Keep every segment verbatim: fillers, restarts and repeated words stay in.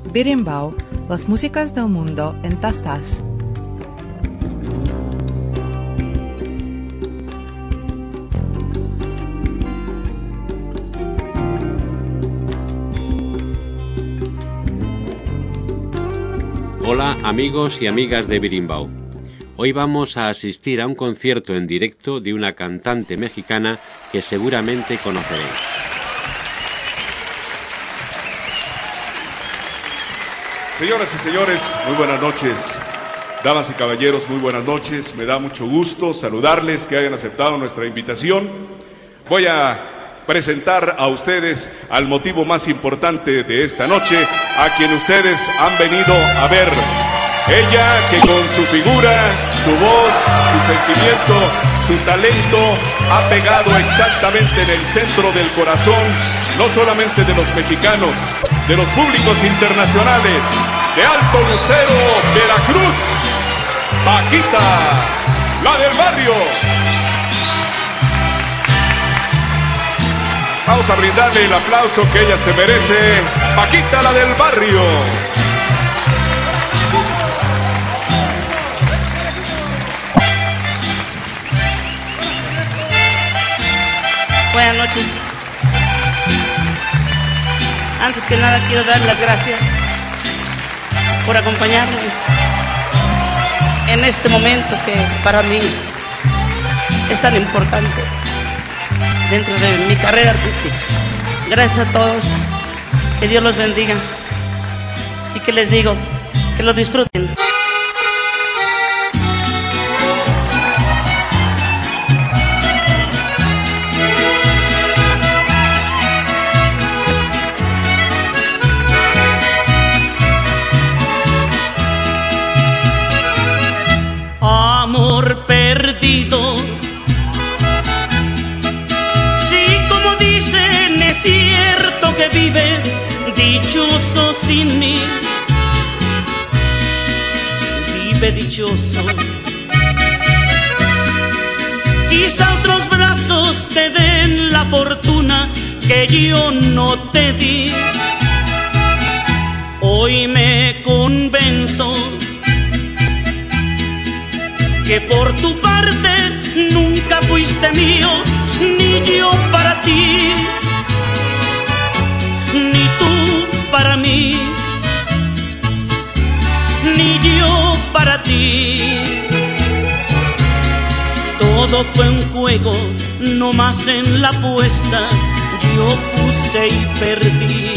Berimbau, las músicas del mundo en tastas. Hola amigos y amigas de Berimbau. Hoy vamos a asistir a un concierto en directo de una cantante mexicana que seguramente conoceréis. Señoras y señores, muy buenas noches. Damas y caballeros, muy buenas noches. Me da mucho gusto saludarles, que hayan aceptado nuestra invitación. Voy a presentar a ustedes al motivo más importante de esta noche, a quien ustedes han venido a ver. Ella que con su figura, su voz, su sentimiento, su talento ha pegado exactamente en el centro del corazón, no solamente de los mexicanos, de los públicos internacionales, de Alto Lucero, Veracruz, Paquita, la del barrio. Vamos a brindarle el aplauso que ella se merece. Paquita, la del barrio. Buenas noches. Antes que nada quiero dar las gracias por acompañarme en este momento que para mí es tan importante dentro de mi carrera artística. Gracias a todos, que Dios los bendiga y que les digo que lo disfruten. Amor perdido, si como dicen es cierto que vives dichoso sin mí, vive dichoso. Quizá otros brazos te den la fortuna que yo no te di. Hoy me convenzo que por tu parte nunca fuiste mío, ni yo para ti, ni tú para mí, ni yo para ti. Todo fue un juego, no más en la apuesta yo puse y perdí.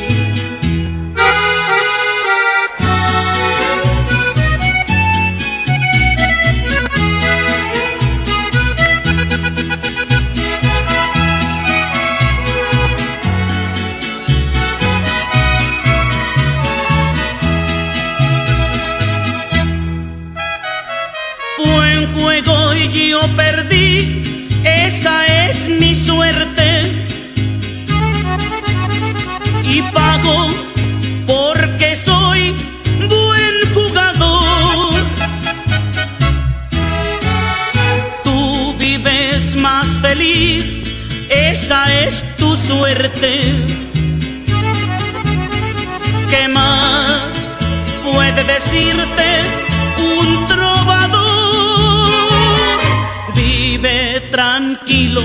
Yo perdí, esa es mi suerte, y pago porque soy buen jugador. Tú vives más feliz, esa es tu suerte. ¿Qué más puede decirte un trovador? Vive tranquilo,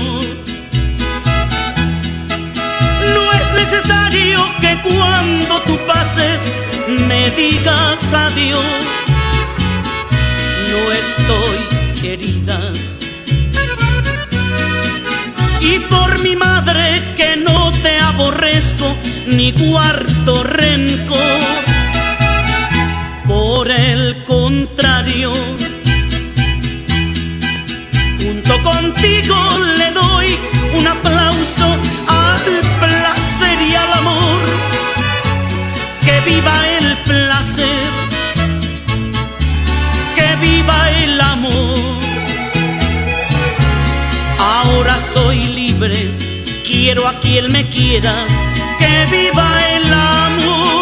no es necesario que cuando tú pases me digas adiós. No estoy herida, y por mi madre que no te aborrezco ni guardo rencor. Por el contrario, junto contigo le doy un aplauso al placer y al amor. Que viva el placer, que viva el amor. Ahora soy libre, quiero a quien me quiera. Que viva el amor.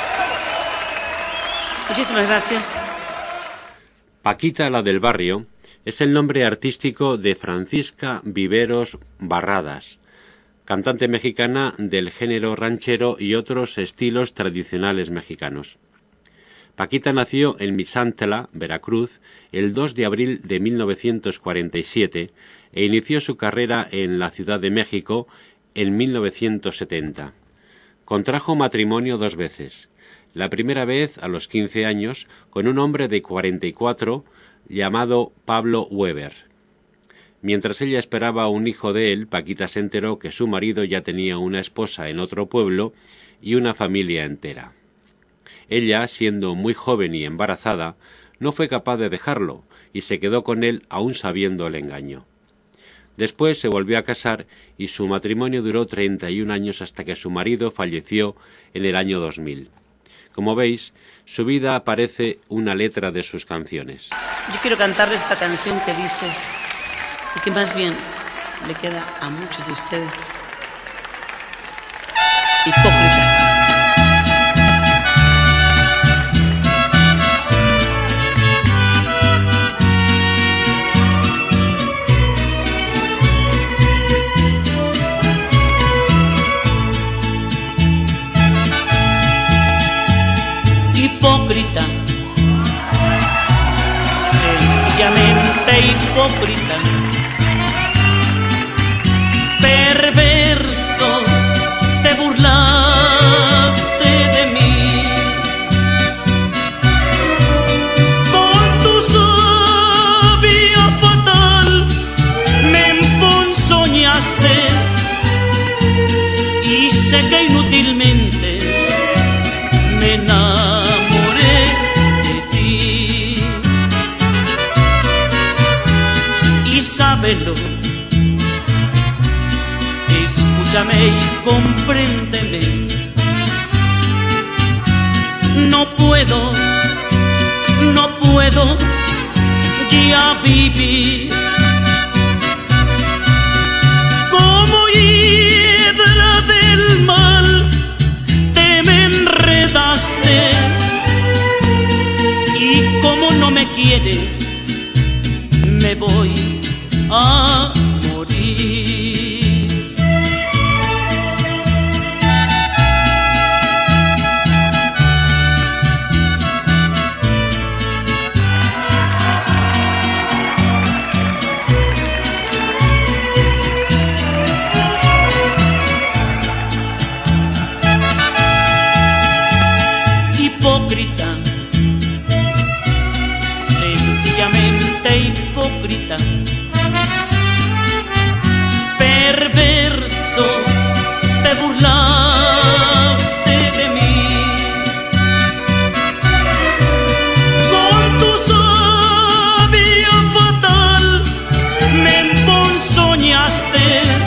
Muchísimas gracias. Paquita, la del barrio, Es el nombre artístico de Francisca Viveros Barradas, cantante mexicana del género ranchero y otros estilos tradicionales mexicanos. Paquita nació en Misantla, Veracruz, el dos de abril de mil novecientos cuarenta y siete e inició su carrera en la Ciudad de México en mil novecientos setenta. Contrajo matrimonio dos veces. La primera vez a los quince años con un hombre de cuarenta y cuatro llamado Pablo Weber. Mientras ella esperaba un hijo de él, Paquita se enteró que su marido ya tenía una esposa en otro pueblo y una familia entera. Ella, siendo muy joven y embarazada, no fue capaz de dejarlo y se quedó con él aún sabiendo el engaño. Después se volvió a casar y su matrimonio duró treinta y un años hasta que su marido falleció en el año dos mil. Como veis, su vida parece una letra de sus canciones. Yo quiero cantarles esta canción que dice, y que más bien le queda a muchos de ustedes. Hipócrita. Hipócrita, sencillamente hipócrita, perverso, te burlaste de mí, con tu sabia fatal me emponzoñaste y sé que inútilmente me enamoré de ti. Y sábelo, escúchame y compréndeme. No puedo, no puedo ya vivir como hiedra del mal. Y como no me quieres, me voy a morir. Hipócrita, sencillamente hipócrita, perverso, te burlaste de mí, con tu sabia fatal me emponzoñaste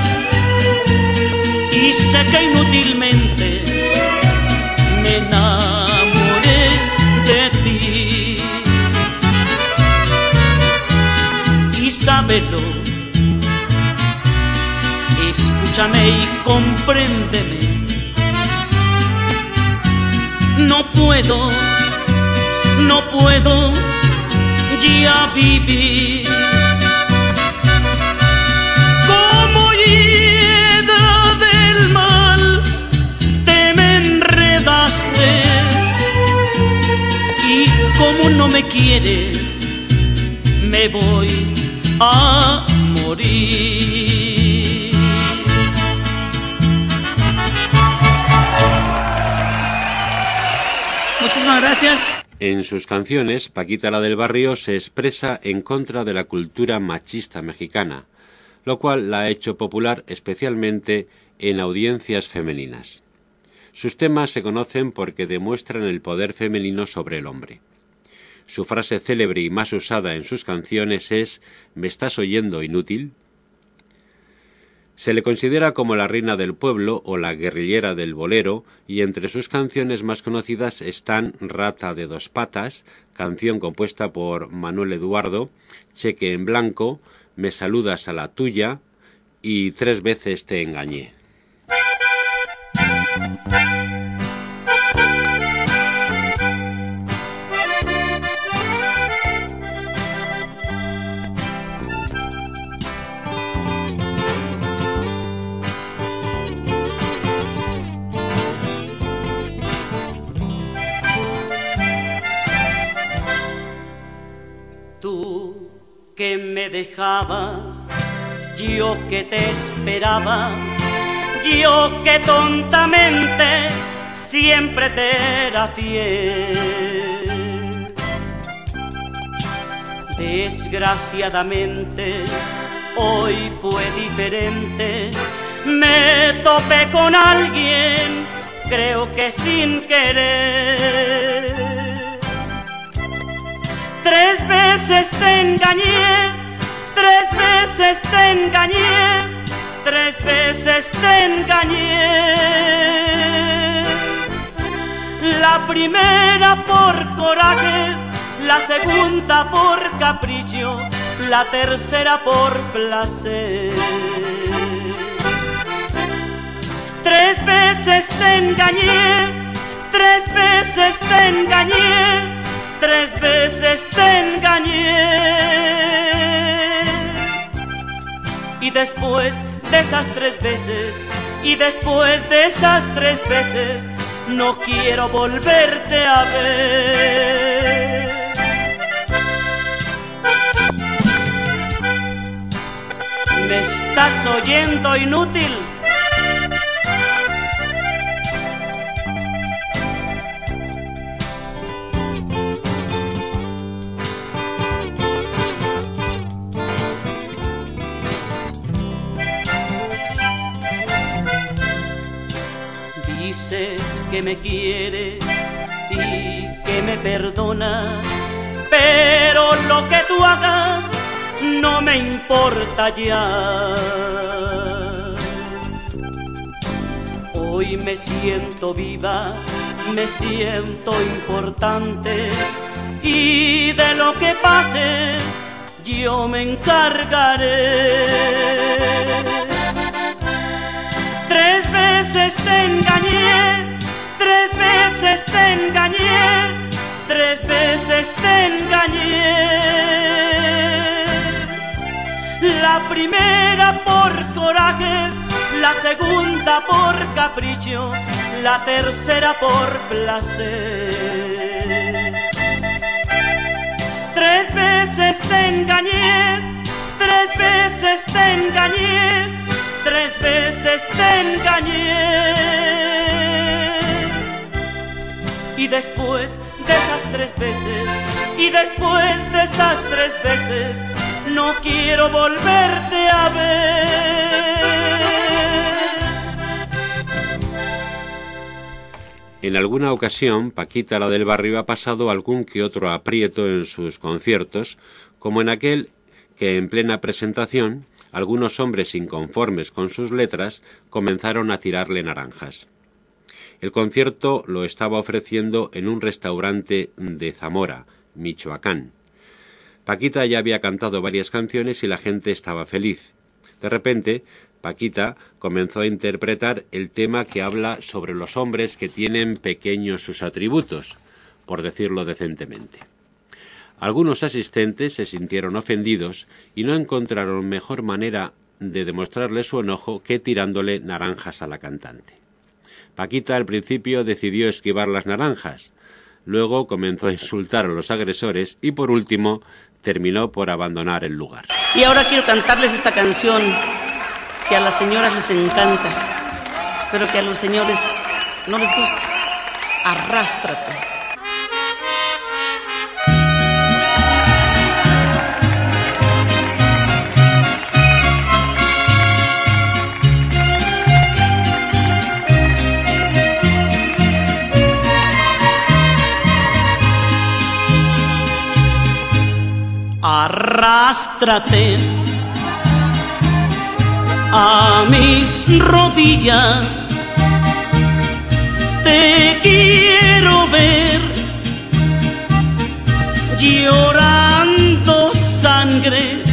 y sé que inútilmente me enamoré de ti. Y sábelo, escúchame y compréndeme. No puedo, no puedo ya vivir como hiedra del mal. Te me enredaste y como no me quieres, me voy a morir. Muchísimas gracias. En sus canciones, Paquita la del Barrio se expresa en contra de la cultura machista mexicana, lo cual la ha hecho popular especialmente en audiencias femeninas. Sus temas se conocen porque demuestran el poder femenino sobre el hombre. Su frase célebre y más usada en sus canciones es ¿me estás oyendo, inútil? Se le considera como la reina del pueblo o la guerrillera del bolero, y entre sus canciones más conocidas están Rata de dos patas, canción compuesta por Manuel Eduardo, Cheque en blanco, Me saludas a la tuya y Tres veces te engañé. que me dejabas, yo que te esperaba, yo que tontamente siempre te era fiel. Desgraciadamente hoy fue diferente, me topé con alguien, creo que sin querer. Tres veces te engañé, tres veces te engañé, tres veces te engañé. La primera por coraje, la segunda por capricho, la tercera por placer. Tres veces te engañé, tres veces te engañé, tres veces te engañé. Y después de esas tres veces, y después de esas tres veces, no quiero volverte a ver. ¿Me estás oyendo, inútil? Dices que me quieres y que me perdonas, pero lo que tú hagas no me importa ya. Hoy me siento viva, me siento importante, y de lo que pase yo me encargaré. Tres veces te engañé, tres veces te engañé, tres veces te engañé. La primera por coraje, la segunda por capricho, la tercera por placer. Tres veces te engañé, tres veces te engañé, tres veces te engañé. Y después de esas tres veces, y después de esas tres veces, no quiero volverte a ver. En alguna ocasión, Paquita, la del barrio, ha pasado algún que otro aprieto en sus conciertos, como en aquel que en plena presentación algunos hombres inconformes con sus letras comenzaron a tirarle naranjas. El concierto lo estaba ofreciendo en un restaurante de Zamora, Michoacán. Paquita ya había cantado varias canciones y la gente estaba feliz. De repente, Paquita comenzó a interpretar el tema que habla sobre los hombres que tienen pequeños sus atributos, por decirlo decentemente. Algunos asistentes se sintieron ofendidos y no encontraron mejor manera de demostrarle su enojo que tirándole naranjas a la cantante. Paquita al principio decidió esquivar las naranjas, luego comenzó a insultar a los agresores y por último terminó por abandonar el lugar. Y ahora quiero cantarles esta canción que a las señoras les encanta, pero que a los señores no les gusta. Arrástrate. Arrástrate a mis rodillas, te quiero ver llorando sangre,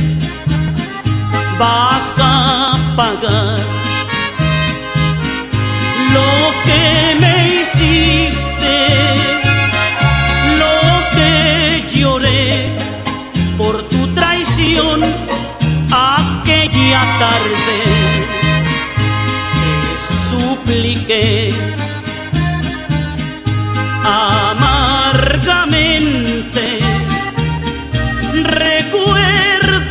vas a pagar lo que me hiciste, lo que lloré por tu traición aquella tarde. Te supliqué amargamente, recuerda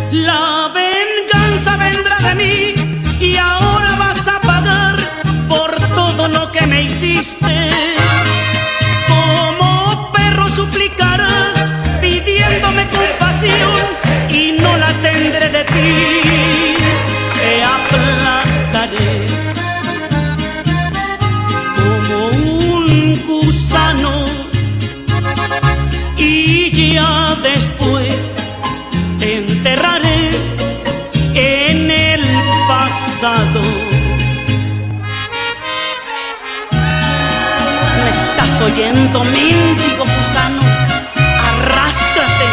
La venganza vendrá de mí y ahora vas a pagar por todo lo que me hiciste. Como perro suplicarás pidiéndome compasión y no la tendré de ti. Te aplastaré como un gusano y ya después te enterraré en el pasado. ¿Me estás oyendo, mendigo gusano? Arrástrate.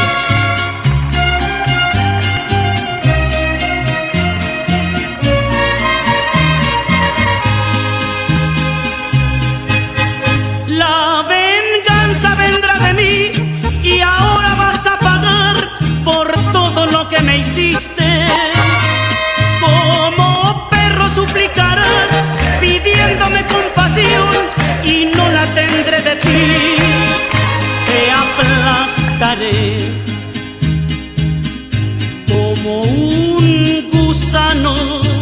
La venganza vendrá de mí y ahora vas a pagar por todo lo que me hiciste. Como perro suplicarás pidiéndome compasión y no la tendré de ti. Te aplastaré como un gusano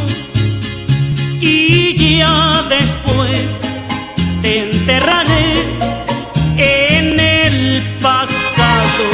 y ya después te enterraré en el pasado.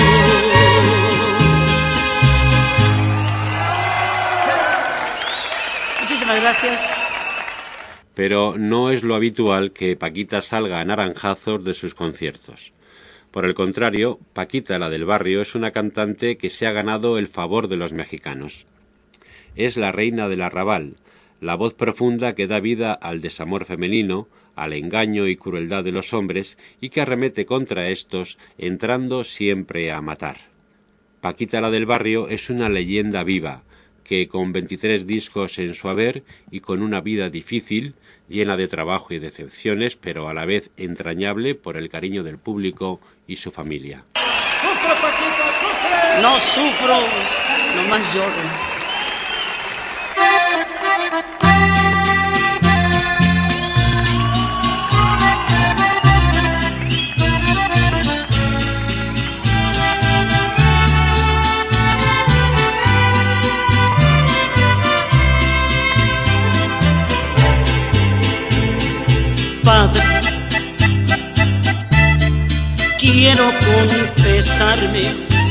Muchísimas gracias. Pero no es lo habitual que Paquita salga a naranjazos de sus conciertos. Por el contrario, Paquita, la del barrio, es una cantante que se ha ganado el favor de los mexicanos. Es la reina del arrabal, la voz profunda que da vida al desamor femenino, al engaño y crueldad de los hombres y que arremete contra estos, entrando siempre a matar. Paquita, la del barrio, es una leyenda viva, que con veintitrés discos en su haber y con una vida difícil, llena de trabajo y decepciones, pero a la vez entrañable por el cariño del público y su familia. ¡Sufro, Paquita, sufre! No sufro, nomás lloro. Padre, quiero confesarme,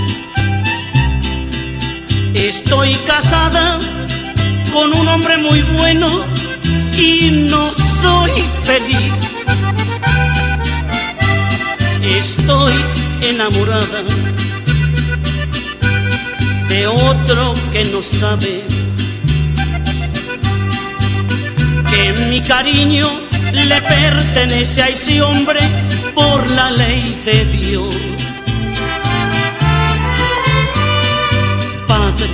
estoy casada con un hombre muy bueno y no soy feliz. Estoy enamorada de otro que no sabe que mi cariño le pertenece a ese hombre por la ley de Dios. Padre,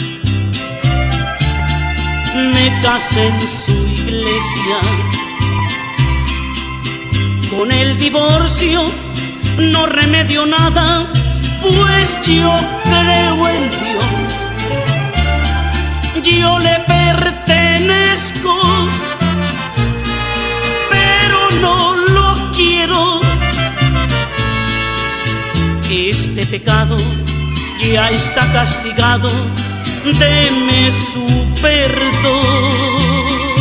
me casé en su iglesia. Con el divorcio no remedio nada, pues yo creo en Dios. Yo le pertenezco, no lo quiero. Este pecado ya está castigado, deme su perdón.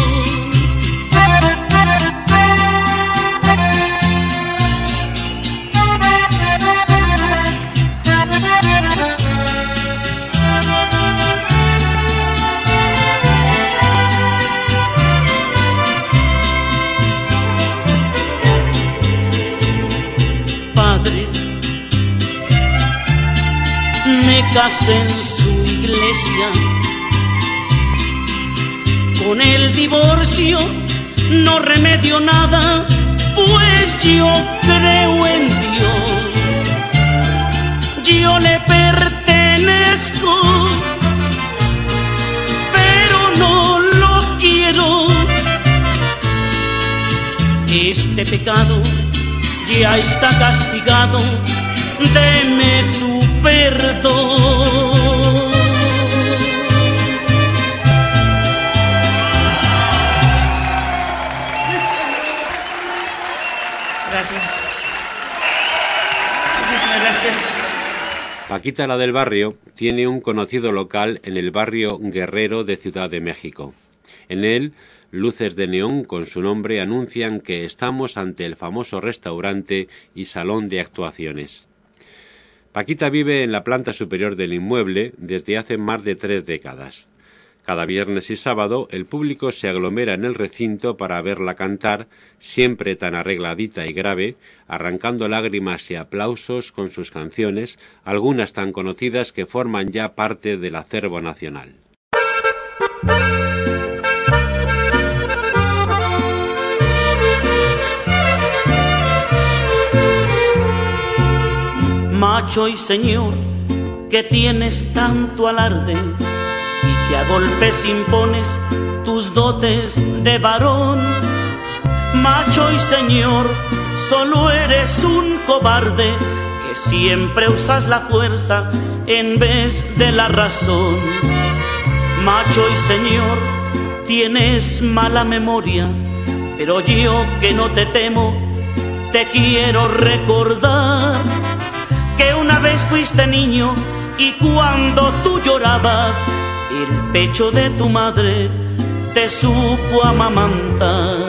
Me casé en su iglesia. Con el divorcio no remedio nada, pues yo creo en Dios. Yo le pertenezco, pero no lo quiero. Este pecado ya está castigado, deme su perdón. Gracias. Muchísimas gracias. Paquita la del Barrio tiene un conocido local en el barrio Guerrero de Ciudad de México. En él, luces de neón con su nombre anuncian que estamos ante el famoso restaurante y salón de actuaciones. Paquita vive en la planta superior del inmueble desde hace más de tres décadas. Cada viernes y sábado el público se aglomera en el recinto para verla cantar, siempre tan arregladita y grave, arrancando lágrimas y aplausos con sus canciones, algunas tan conocidas que forman ya parte del acervo nacional. Macho y señor, que tienes tanto alarde y que a golpes impones tus dotes de varón. Macho y señor, solo eres un cobarde que siempre usas la fuerza en vez de la razón. Macho y señor, tienes mala memoria, pero yo que no te temo, te quiero recordar que una vez fuiste niño y cuando tú llorabas, el pecho de tu madre te supo amamantar.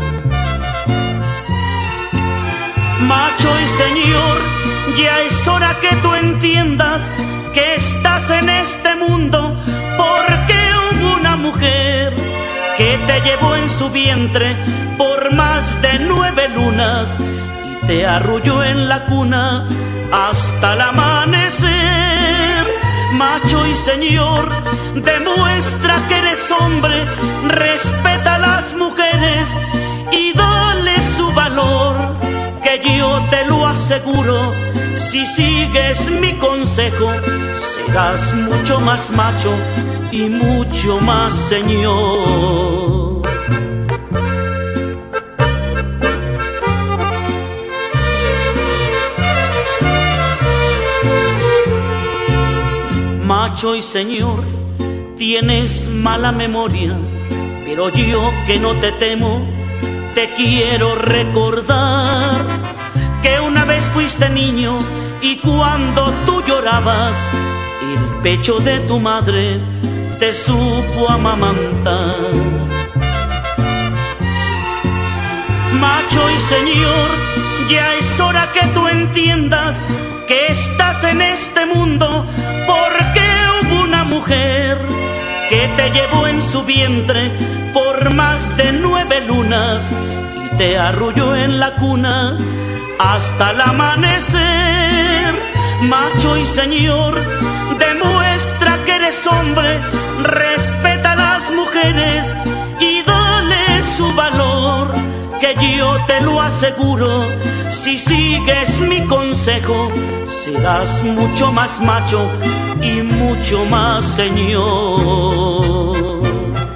Macho y señor, ya es hora que tú entiendas que estás en este mundo porque hubo una mujer que te llevó en su vientre por más de nueve lunas y te arrulló en la cuna hasta el amanecer. Macho y señor, demuestra que eres hombre, respeta a las mujeres y dale su valor, que yo te lo aseguro, si sigues mi consejo, serás mucho más macho y mucho más señor. Macho y señor, tienes mala memoria, pero yo que no te temo, te quiero recordar que una vez fuiste niño y cuando tú llorabas, el pecho de tu madre te supo amamantar. Macho y señor, ya es hora que tú entiendas que estás en este mundo porque hubo una mujer que te llevó en su vientre por más de nueve lunas y te arrulló en la cuna hasta el amanecer. Macho y señor, demuestra que eres hombre, respeta a las mujeres y dale su valor, que yo te lo aseguro, si sigues mi consejo, serás mucho más macho y mucho más señor.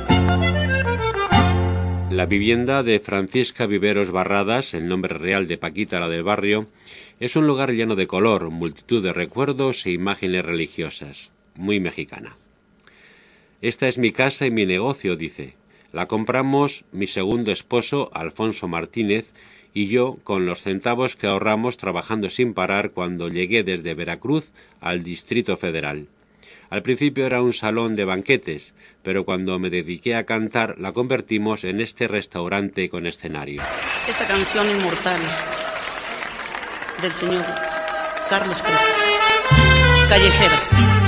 La vivienda de Francisca Viveros Barradas, el nombre real de Paquita la del Barrio, es un lugar lleno de color, multitud de recuerdos e imágenes religiosas, muy mexicana. Esta es mi casa y mi negocio, dice. La compramos mi segundo esposo, Alfonso Martínez, y yo con los centavos que ahorramos trabajando sin parar cuando llegué desde Veracruz al Distrito Federal. Al principio era un salón de banquetes, pero cuando me dediqué a cantar la convertimos en este restaurante con escenario. Esta canción inmortal del señor Carlos Cruz, Callejera.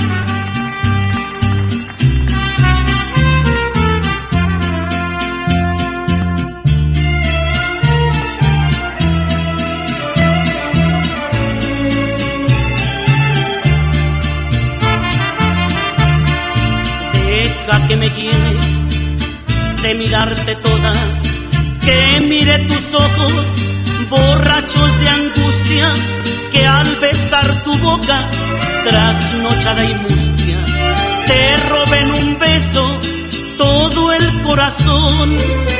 Que me llene de mirarte toda, que mire tus ojos borrachos de angustia, que al besar tu boca trasnochada y mustia, te roben un beso todo el corazón.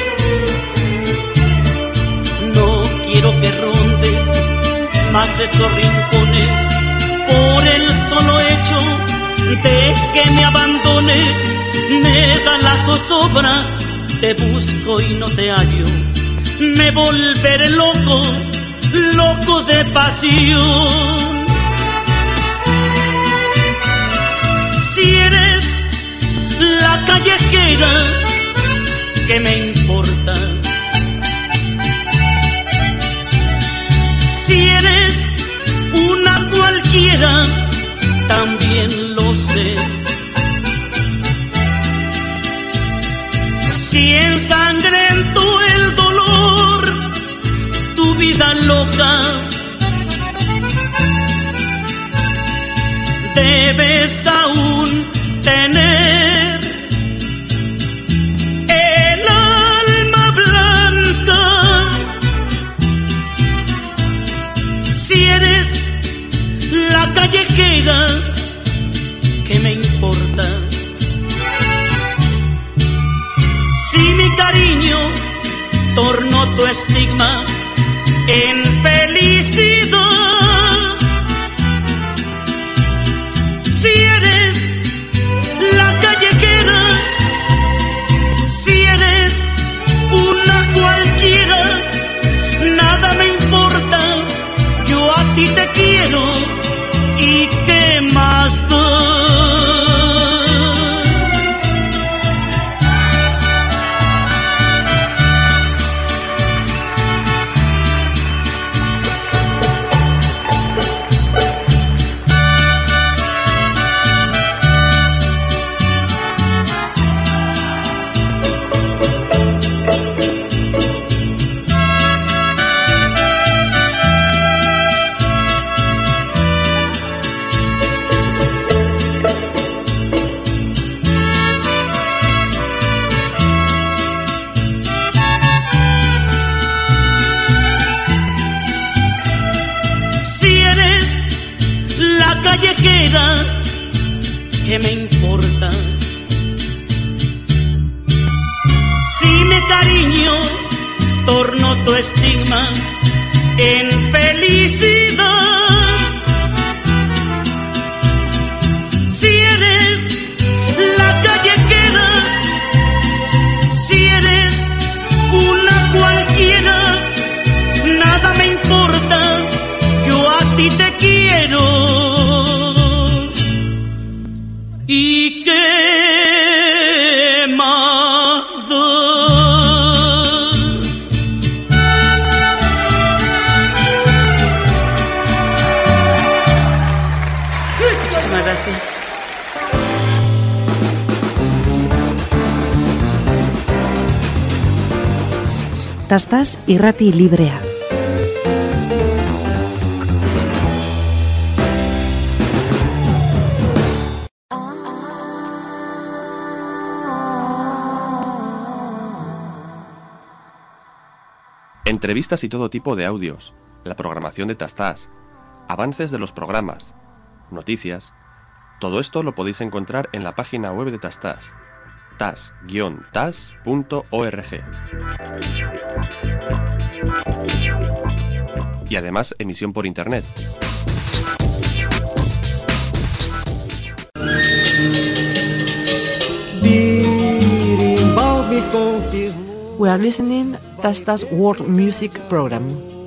No quiero que rondes más esos rincones por el solo hecho de que me abandones. Me da la zozobra, te busco y no te hallo, me volveré loco, loco de pasión. Si eres la callejera, ¿qué me importa? Si eres una cualquiera, también lo sé. Si ensangrento el dolor, tu vida loca, debes aún tener el alma blanca. Si eres la callejera, ¿qué me importa? Si mi cariño tornó tu estigma en felicidad, si eres la callejera, si eres una cualquiera, nada me importa, yo a ti te quiero y qué más da. Callejera, ¿qué me importa? Si mi cariño tornó tu estigma en felicidad, si eres la callejera, si eres una cualquiera, nada me importa, yo a ti te quiero. ¿Y qué más da? Muchísimas gracias. Tastaz irrati librea. Entrevistas y todo tipo de audios, la programación de Tastaz, avances de los programas, noticias. Todo esto lo podéis encontrar en la página web de Tastaz, tas guion tas punto org. Y además emisión por internet. We are listening Tastaz World Music Program.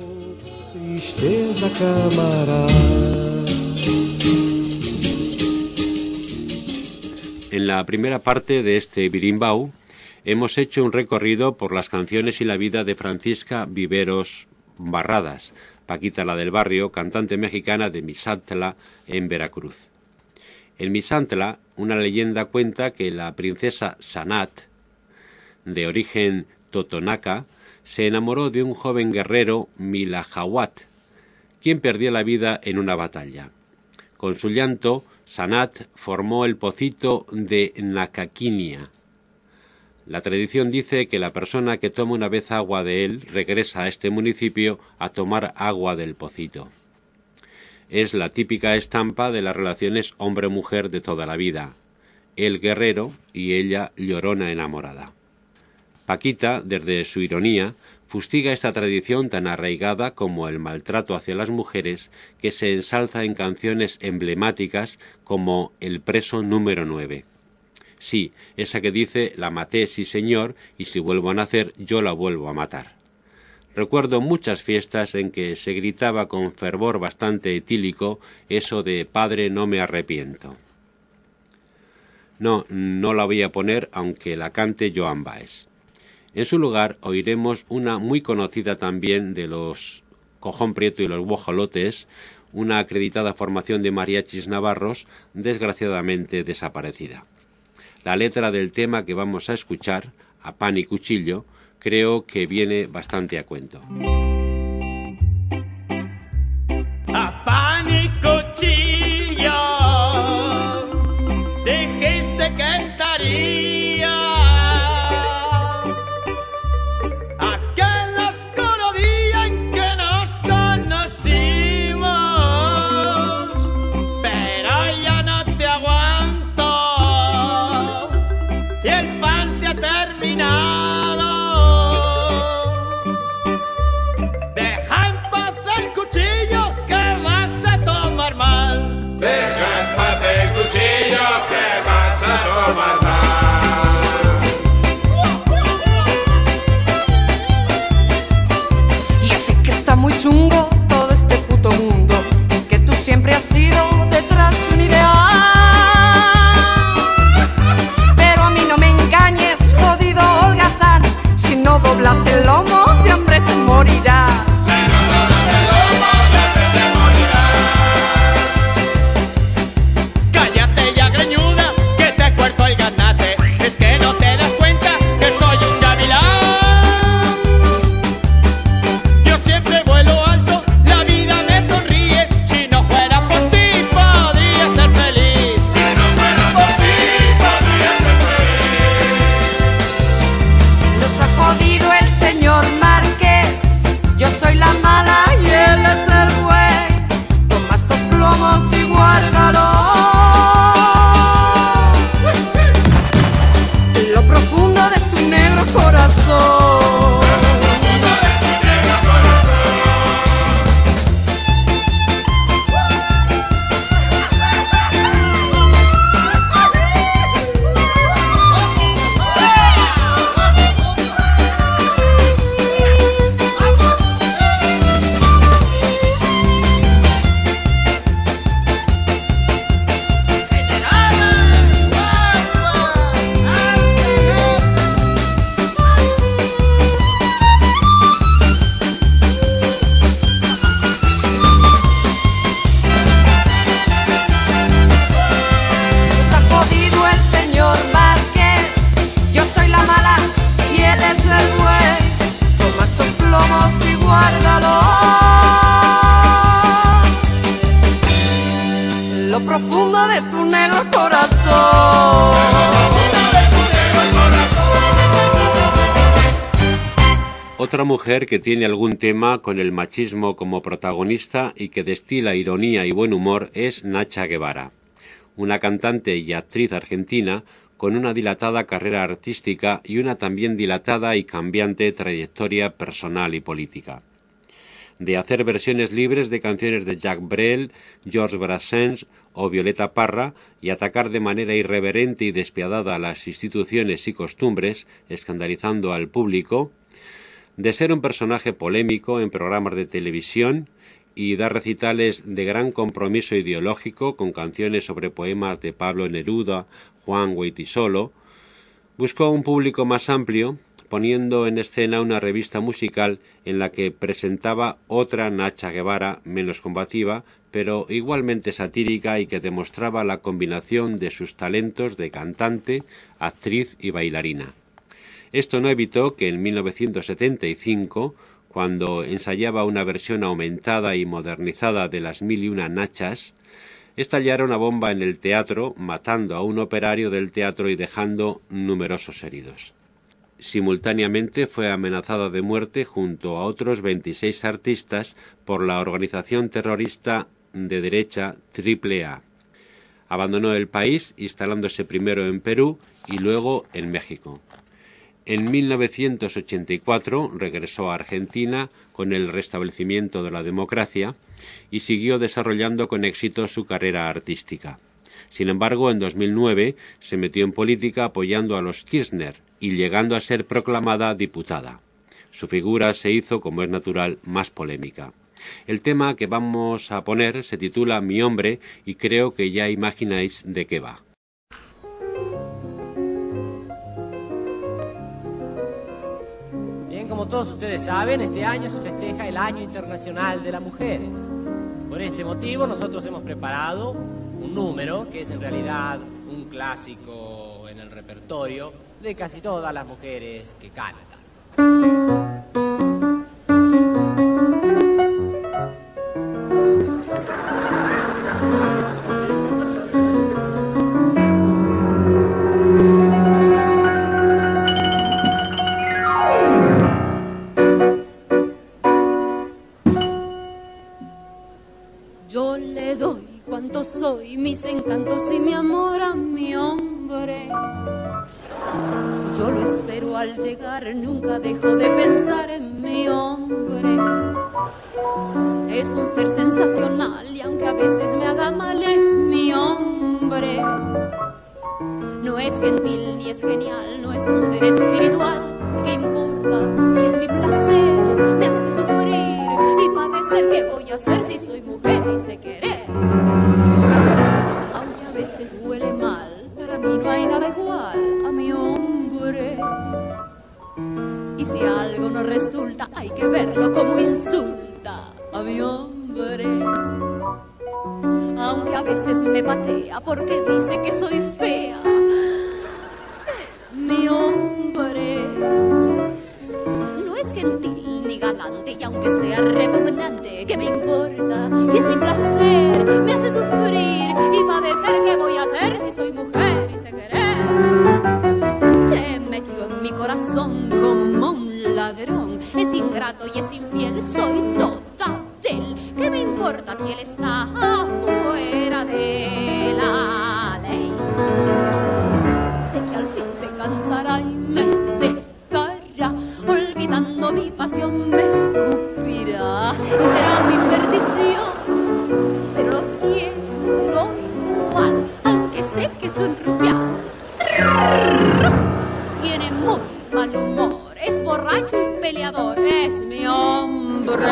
En la primera parte de este Birimbau hemos hecho un recorrido por las canciones y la vida de Francisca Viveros Barradas, Paquita la del Barrio, cantante mexicana de Misantla en Veracruz. En Misantla, una leyenda cuenta que la princesa Sanat, de origen totonaca, se enamoró de un joven guerrero Milajahuat, quien perdió la vida en una batalla. Con su llanto, Sanat formó el pocito de Nacaquinia. La tradición dice que la persona que toma una vez agua de él regresa a este municipio a tomar agua del pocito. Es la típica estampa de las relaciones hombre-mujer de toda la vida, él guerrero y ella llorona enamorada. Paquita, desde su ironía, fustiga esta tradición tan arraigada como el maltrato hacia las mujeres, que se ensalza en canciones emblemáticas como El preso número nueve. Sí, esa que dice: la maté, sí señor, y si vuelvo a nacer, yo la vuelvo a matar. Recuerdo muchas fiestas en que se gritaba con fervor bastante etílico eso de padre, no me arrepiento. No, no la voy a poner aunque la cante Joan Baez. En su lugar oiremos una muy conocida también de los Cojón Prieto y los Guajolotes, una acreditada formación de mariachis navarros, desgraciadamente desaparecida. La letra del tema que vamos a escuchar, A pan y cuchillo, creo que viene bastante a cuento. A pan y cuchillo dijiste que estaría aquel oscuro día en que nos conocimos, pero ya no te aguanto y el pan se ha terminado. Deja en paz el cuchillo que vas a tomar mal. Deja en paz el cuchillo que vas a tomar mal. Ya sé que está muy chungo todo este puto mundo en que tú siempre has sido detrás de un ideal. Pero a mí no me engañes, jodido holgazán, si no doblas el lomo de hambre te morirás. Cállate ya, greñuda, que te cuerpo el ganate. Es que no te das cuenta que soy un gavilán. Yo siempre vuelo alto, la vida me sonríe. Si no fuera por ti, podría ser feliz. Si no fuera por ti, podría ser feliz. Nos ha jodido el señor Márquez, yo soy la mala y él es el güey. Toma estos plomos y guárdalo. En lo profundo de tu negro corazón. Nos ha jodido el señor Márquez, yo soy la mala y él es el güey. Toma estos plomos y guárdalo. En lo profundo de tu negro corazón. Otra mujer que tiene algún tema con el machismo como protagonista y que destila ironía y buen humor es Nacha Guevara, una cantante y actriz argentina con una dilatada carrera artística y una también dilatada y cambiante trayectoria personal y política. De hacer versiones libres de canciones de Jacques Brel, Georges Brassens o Violeta Parra y atacar de manera irreverente y despiadada a las instituciones y costumbres, escandalizando al público, de ser un personaje polémico en programas de televisión y dar recitales de gran compromiso ideológico con canciones sobre poemas de Pablo Neruda, Juan Goytisolo, buscó un público más amplio, poniendo en escena una revista musical en la que presentaba otra Nacha Guevara menos combativa, pero igualmente satírica y que demostraba la combinación de sus talentos de cantante, actriz y bailarina. Esto no evitó que en mil novecientos setenta y cinco, cuando ensayaba una versión aumentada y modernizada de las Mil y una Nachas, estallara una bomba en el teatro, matando a un operario del teatro y dejando numerosos heridos. Simultáneamente fue amenazada de muerte junto a otros veintiséis artistas por la organización terrorista de derecha Triple A. Abandonó el país, instalándose primero en Perú y luego en México. En mil novecientos ochenta y cuatro regresó a Argentina con el restablecimiento de la democracia y siguió desarrollando con éxito su carrera artística. Sin embargo, en dos mil nueve se metió en política apoyando a los Kirchner y llegando a ser proclamada diputada. Su figura se hizo, como es natural, más polémica. El tema que vamos a poner se titula Mi hombre y creo que ya imagináis de qué va. Bien, como todos ustedes saben, este año se festeja el Año Internacional de la Mujer. Por este motivo nosotros hemos preparado un número que es en realidad un clásico en el repertorio de casi todas las mujeres que cantan. Yo le doy cuanto soy, mis encantos y mi amor a mi hombre. Yo lo espero al llegar, nunca dejo de pensar en mi hombre. Es un ser sensacional y aunque a veces me haga mal es mi hombre. No es gentil ni es genial, no es un ser espiritual. ¿Qué importa si es mi placer? Me hace sufrir y padecer. ¿Qué voy a hacer si soy mujer y sé querer? Aunque a veces huele mal, para mí no hay nada igual a mi hombre. Y si algo no resulta, hay que verlo como insulta a mi hombre. Aunque a veces me patea porque dice que soy fea, mi hombre no es gentil ni galante, y aunque sea repugnante, ¿qué me importa? Si es mi placer, me hace sufrir y padecer. ¿Qué voy a hacer si soy mujer y sé querer? Se metió en mi corazón como un ladrón, es ingrato y es infiel, soy toda de él. ¿Qué me importa si él está afuera de la ley? Sé que al fin se cansará y me dejará, olvidando mi pasión me escupirá y será mi perdición, pero lo quiero igual, aunque sé que es un rufián. Tiene muy mal humor, es borracho y peleador, es mi hombre.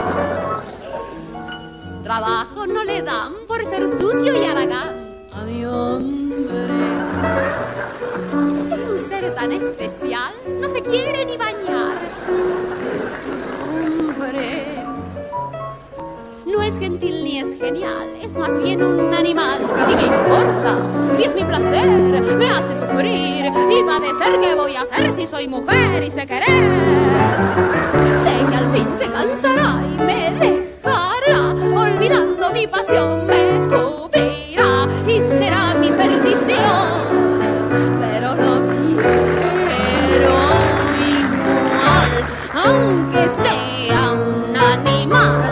Trabajo no le dan por ser sucio y haragán a mi hombre. Es un ser tan especial, no se quiere ni bañar. Este hombre no es gentil ni es genial, es más bien un animal. ¿Y qué importa si es mi placer? Me hace sufrir y padecer. ¿Qué voy a hacer si soy mujer y sé querer? Sé que al fin se cansará y me dejará, olvidando mi pasión me escupirá y será mi perdición, pero lo quiero igual, aunque sea un animal.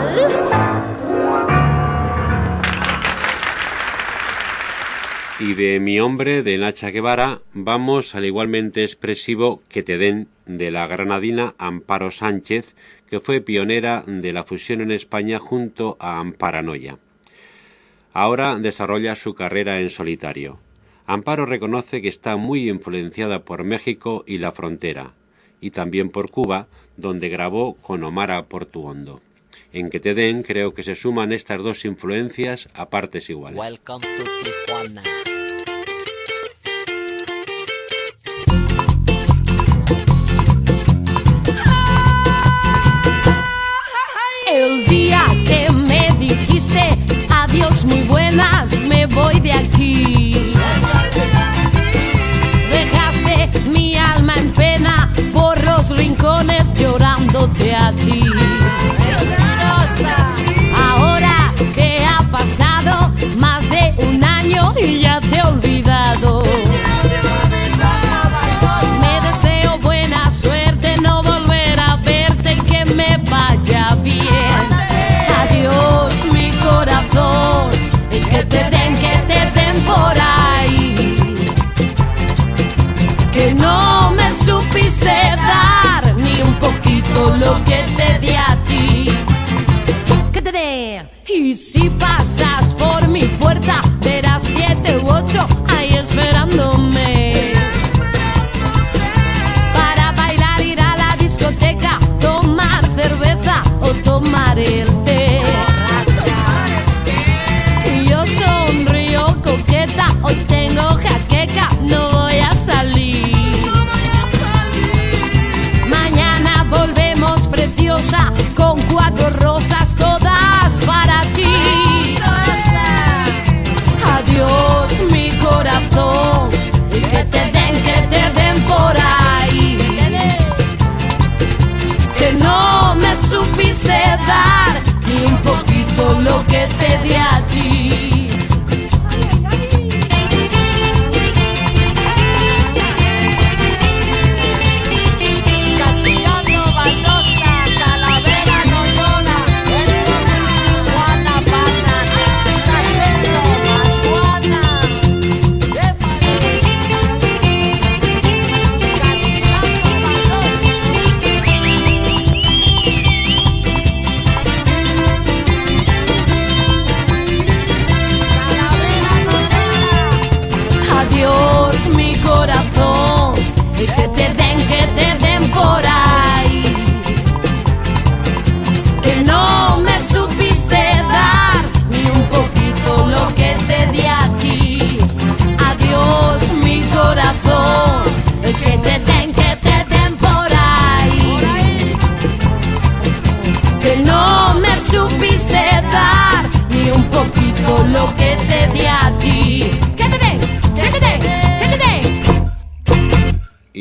Y de Mi hombre, de Nacha Guevara, vamos al igualmente expresivo Que te den, de la granadina Amparo Sánchez, que fue pionera de la fusión en España junto a Amparanoia. Ahora desarrolla su carrera en solitario. Amparo reconoce que está muy influenciada por México y la frontera, y también por Cuba, donde grabó con Omar Portuondo. En Que te den creo que se suman estas dos influencias a partes iguales. Welcome to Tijuana. El día que me dijiste adiós muy buenas, me voy de aquí. Dejaste mi alma en pena por los rincones llorándote a ti. Ahora que ha pasado más de un año y ya te he olvidado. Me deseo buena suerte, no volver a verte, que me vaya bien. Adiós mi corazón, y que te den, que te den por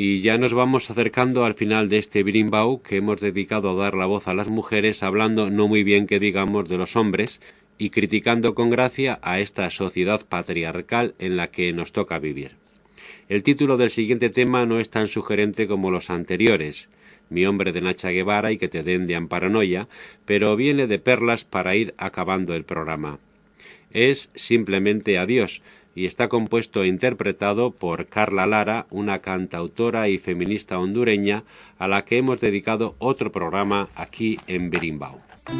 Y ya nos vamos acercando al final de este Berimbau que hemos dedicado a dar la voz a las mujeres, hablando no muy bien que digamos de los hombres y criticando con gracia a esta sociedad patriarcal en la que nos toca vivir. El título del siguiente tema no es tan sugerente como los anteriores, Mi hombre de Nacha Guevara y Que te den de Amparanoia, pero viene de perlas para ir acabando el programa. Es simplemente Adiós, y está compuesto e interpretado por Carla Lara, una cantautora y feminista hondureña a la que hemos dedicado otro programa aquí en Berimbau.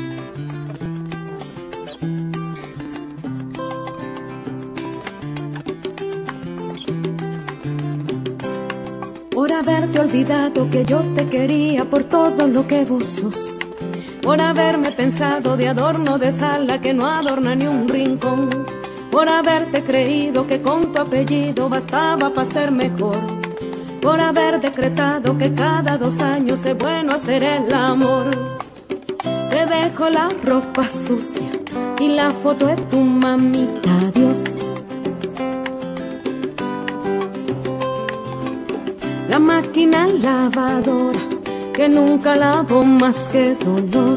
Por haberte olvidado que yo te quería por todo lo que vos sos, por haberme pensado de adorno de sala que no adorna ni un rincón, por haberte creído que con tu apellido bastaba para ser mejor, por haber decretado que cada dos años es bueno hacer el amor. Te dejo la ropa sucia y la foto de tu mamita, adiós. La máquina lavadora que nunca lavó más que dolor.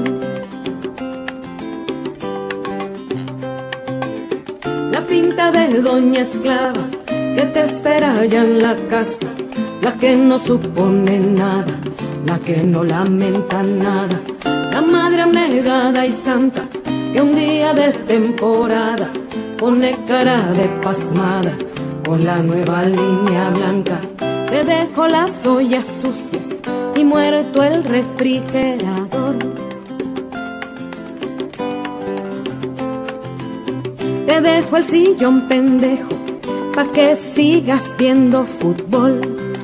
La pinta de doña esclava que te espera allá en la casa, la que no supone nada, la que no lamenta nada, la madre abnegada y santa que un día de temporada pone cara de pasmada con la nueva línea blanca. Te dejo las ollas sucias y muerto el refrigerador. Te dejo el sillón pendejo pa' que sigas viendo fútbol.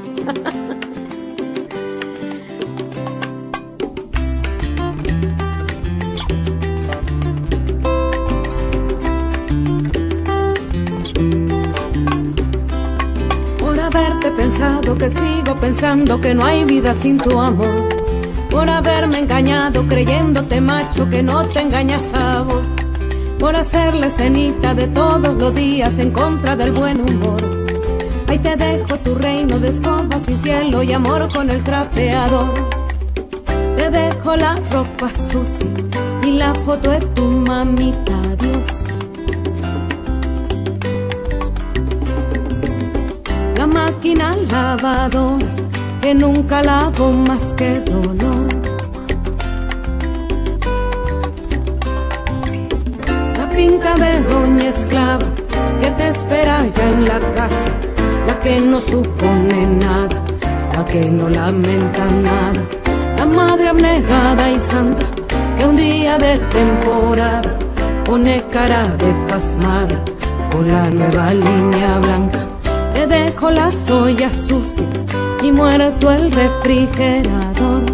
Pensado que sigo pensando que no hay vida sin tu amor, por haberme engañado creyéndote macho que no te engañas a vos, por hacerle escenita de todos los días en contra del buen humor. Ahí te dejo tu reino de escobas y cielo y amor con el trapeador. Te dejo la ropa sucia y la foto de tu mamita, adiós. La máquina lavadora que nunca lavó más que dolor. La pinta de doña esclava que te espera allá en la casa, la que no supone nada, la que no lamenta nada, la madre abnegada y santa que un día de temporada pone cara de pasmada con la nueva línea blanca. Te dejo las ollas sucias y muerto el refrigerador.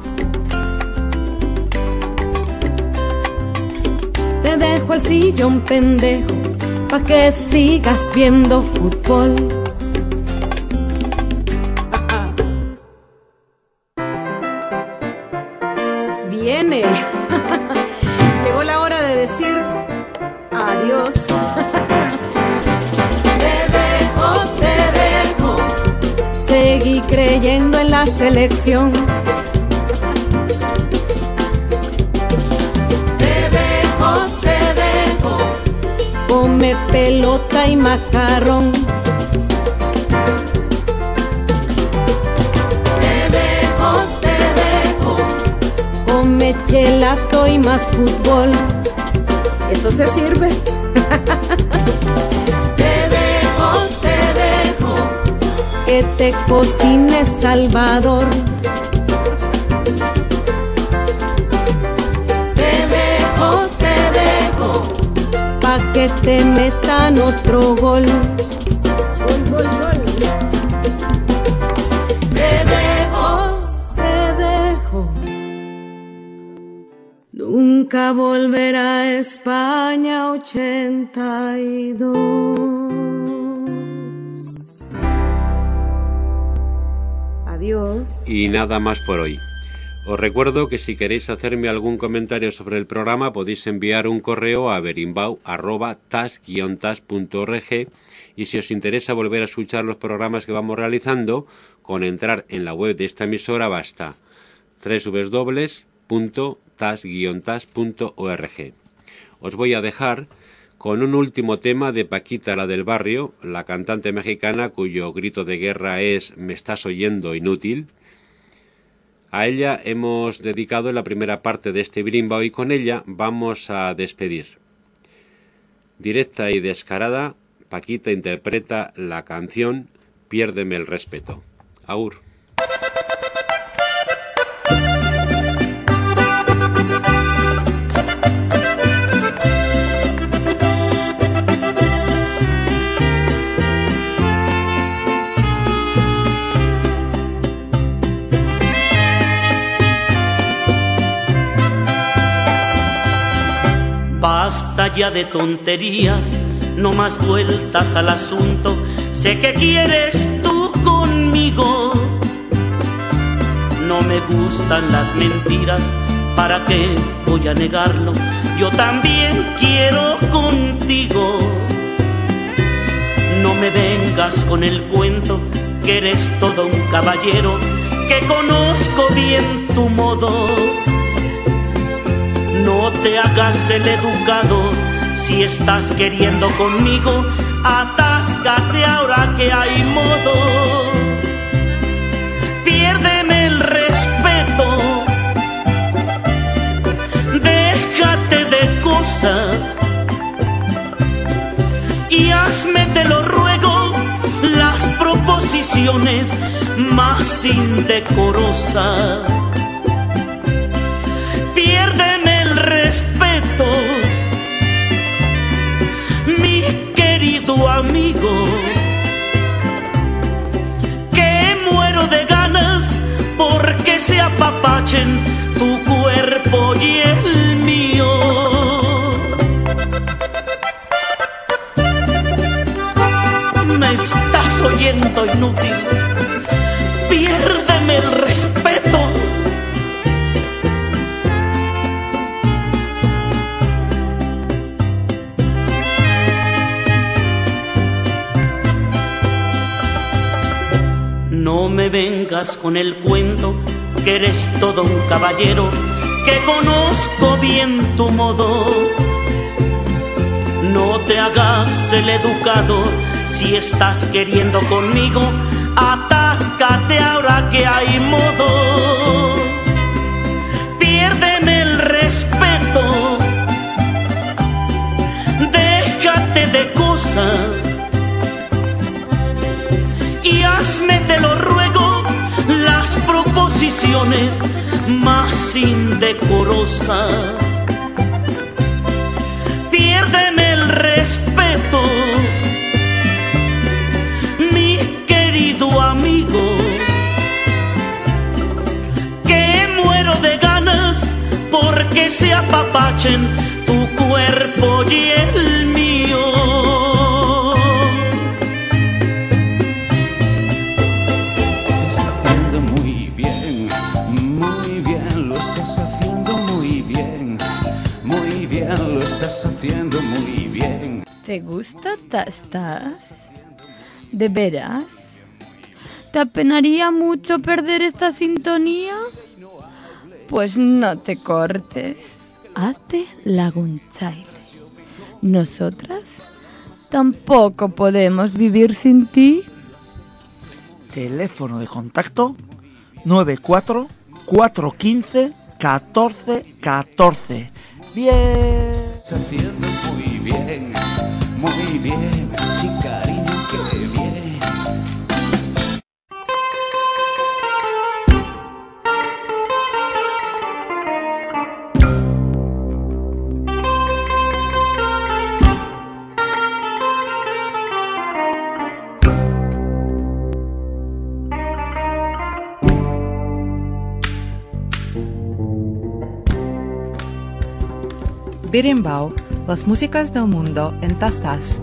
Te dejo el sillón pendejo pa' que sigas viendo fútbol. Viene. Llegó la hora de decir adiós. Seguí creyendo en la selección. Te dejo, te dejo. Come pelota y macarrón. Te dejo, te dejo. Come chelato y más fútbol. ¿Eso se sirve? Que te cocine Salvador. Te dejo, te dejo, pa' que te metan otro gol. Gol, gol, gol. Te dejo, te dejo. Nunca volverá a España ochenta y dos. Y nada más por hoy. Os recuerdo que si queréis hacerme algún comentario sobre el programa podéis enviar un correo a berimbau arroba tas guion tas punto org, y si os interesa volver a escuchar los programas que vamos realizando, con entrar en la web de esta emisora basta: doble u doble u doble u punto tas guion tas punto org. Os voy a dejar con un último tema de Paquita la del barrio, la cantante mexicana cuyo grito de guerra es "Me estás oyendo, inútil". A ella hemos dedicado la primera parte de este berimbau y con ella vamos a despedir. Directa y descarada, Paquita interpreta la canción Piérdeme el respeto. Agur. Basta ya de tonterías, no más vueltas al asunto. Sé que quieres tú conmigo. No me gustan las mentiras, ¿para qué voy a negarlo? Yo también quiero contigo. No me vengas con el cuento que eres todo un caballero, que conozco bien tu modo. No te hagas el educado, si estás queriendo conmigo, atáscate ahora que hay modo. Piérdeme el respeto, déjate de cosas y hazme, te lo ruego, las proposiciones más indecorosas. Piérdeme el respeto, mi querido amigo, que muero de ganas porque se apapachen tu cuerpo y el mío. Me estás oyendo, inútil, piérdeme el respeto. No me vengas con el cuento que eres todo un caballero, que conozco bien tu modo. No te hagas el educado, si estás queriendo conmigo, atáscate ahora que hay modo. Piérdeme el respeto, déjate de cosas y hazme, te lo ruego, las proposiciones más indecorosas. Piérdeme el respeto, mi querido amigo, que muero de ganas porque se apapachen tu cuerpo y el mío. Lo estás haciendo muy bien. ¿Te gusta Tastas? ¿De veras? ¿Te apenaría mucho perder esta sintonía? Pues no te cortes. Hazte la gunchaile. Nosotras tampoco podemos vivir sin ti. Teléfono de contacto nueve cuatro cuatro uno cinco uno cuatro uno cuatro. Bien. Estás haciendo muy bien, muy bien, sí cariño, qué bien. Berimbau, las músicas del mundo en Tastas.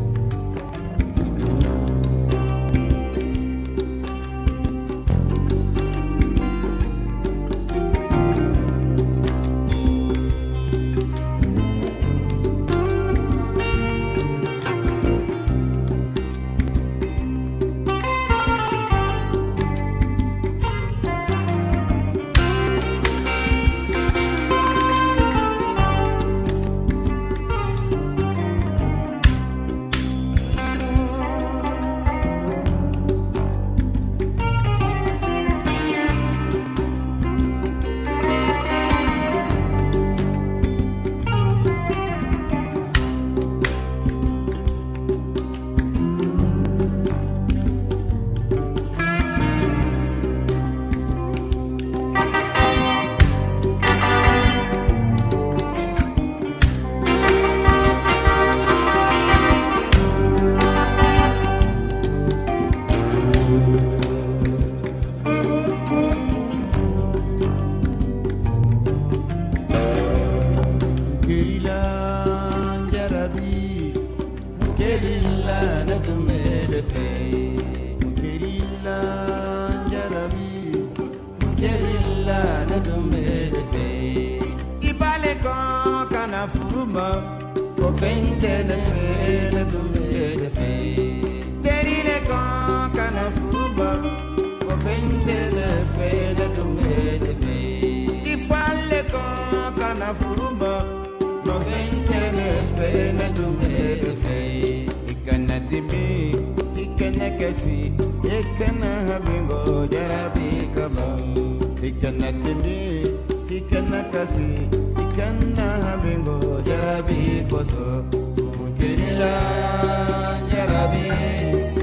furuma ko fentele fele dumele fe terile kan kana furuma ko fentele fele dumele fe ifalle kan kana furuma no fentele fele dumele fe ikana dimi ikana kasi ikana habingo jarabi kama ikana dimi ikana kasi ikana habingo jarabi koso mukirila jarabi